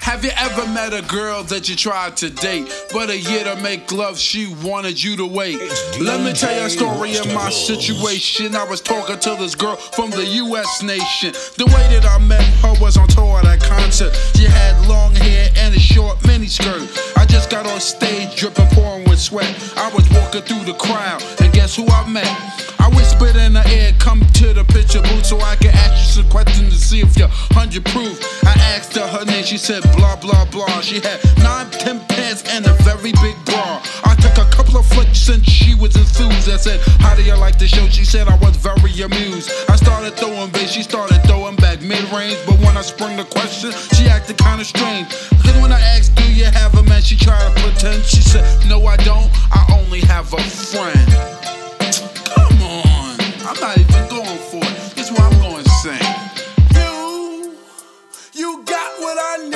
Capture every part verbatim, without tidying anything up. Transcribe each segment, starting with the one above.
Have you ever met a girl that you tried to date, but a year to make love she wanted you to wait? Let me tell you a story of my situation. I was talking to this girl from the U S nation. The way that I met her was on tour at a concert. She had long hair and a short miniskirt. I just got on stage dripping, pouring with sweat. I was walking through the crowd, and guess who I met? I whispered in her ear, come to the picture booth so I can ask you some questions to see if you're hundred proof. I asked her her name, she said blah blah blah. She had nine, ten pants and a very big bra. I took a couple of flicks and she was enthused. I said, how do you like the show? She said I was very amused. I started throwing bass, she started throwing back mid-range. But when I sprung the question, she acted kinda strange. Cause when I asked, do you have a man? She tried to pretend. She said, no I don't, I only have a friend. Come on, I'm not even going for it. This is what I'm going to sing. You, you got what I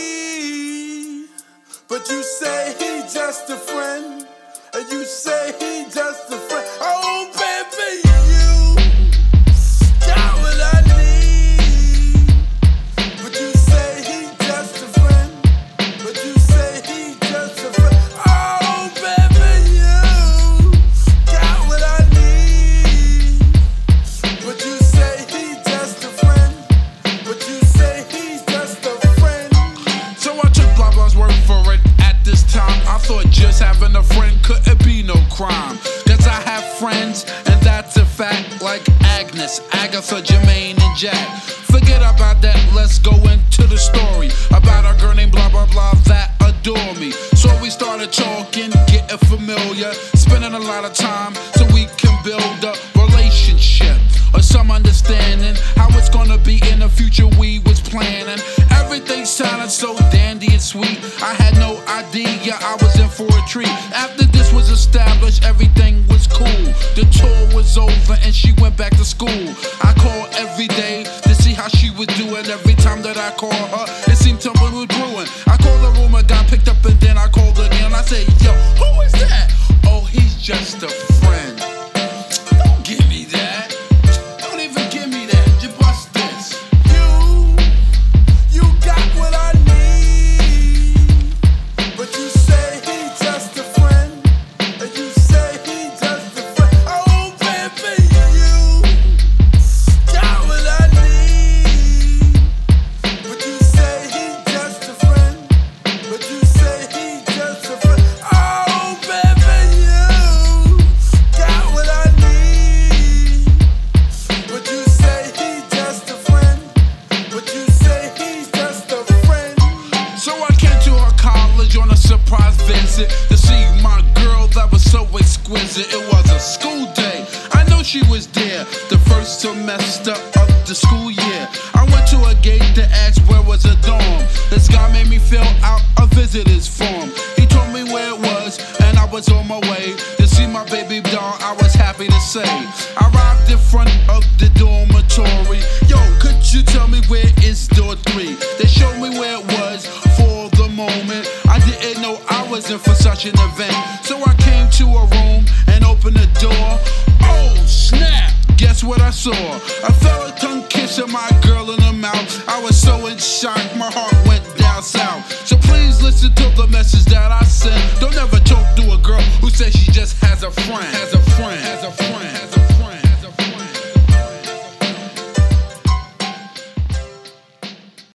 need, but you say he just a friend, and you say he just a friend. Oh baby, you got what I need, but you say he just a friend, but you say he just a friend. Oh baby, you got what I need, but you say he just a friend, but you say he's just a friend. So I took blah blah's word for it. At this time, I thought just having a friend couldn't be no crime. Cause I have friends, and that's a fact, like Agnes, Agatha, Jermaine, and Jack. Forget about that, let's go into the story about a girl named blah blah blah that adore me. So we started talking, getting familiar, spending a lot of time so we can build a relationship or some understanding how it's gonna be in the future. We was planning, everything sounded so dandy and sweet. I had no idea I was in for a treat. After this was established, everything was cool. The tour was over and she went back to school. I called every day to see how she was doing. Every time that I called her, it seemed something was brewing. I called the room, it got picked up, and then I called again. I said, yo, who is that? Oh, he's just a friend. Don't give me that. Don't even give me that. You bust this. You, you got what I need, but you say he just a friend, and you say he just a friend. Oh baby, you got what I need, but you say he just a friend, but you say he just a friend. Oh baby, you got what I need, but you say he just a friend, but you say he's just a friend. So I came to her college on a surprise visit to see my girl that was so exquisite. It was a school day, I know she was there, the first semester of the school year. I went to a gate to ask where was a dorm. This guy made me fill out a visitor's form. He told me where it was, and I was on my way to see my baby doll. I was happy to say I arrived in front of the dormitory. Yo, could you tell me where is door three? They showed me where it was. For the moment, I didn't know I was in for such an event. So I came to a room and opened the door. Oh snap, guess what I saw? A fella tongue kissing my girl in the mouth. I was so in shock, my heart went down south. So please listen to the message that I sent. Don't ever talk to a girl who says she just has a friend. Has a